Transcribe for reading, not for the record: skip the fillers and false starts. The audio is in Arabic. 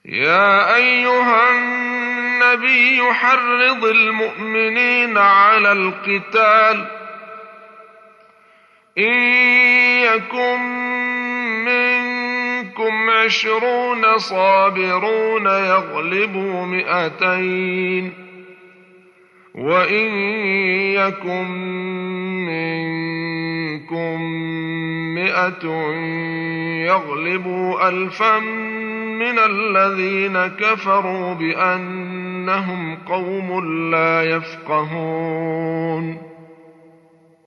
يا أيها النبي حرض المؤمنين على القتال، إن يكن منكم 20 صابرون يغلبوا 200، وإن يكن منكم 100 يغلبوا 1000 من الذين كفروا بأنهم قوم لا يفقهون.